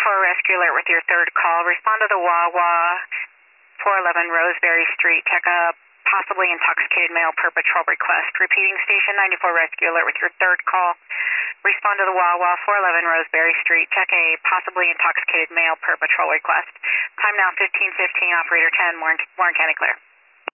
94 Rescue Alert with your third call. Respond to the Wawa, 411 Roseberry Street. Check a possibly intoxicated male per patrol request. Repeating, Station 94 Rescue Alert with your third call. Respond to the Wawa, 411 Roseberry Street. Check a possibly intoxicated male per patrol request. Time now 15:15. Operator 10, Warren County clear.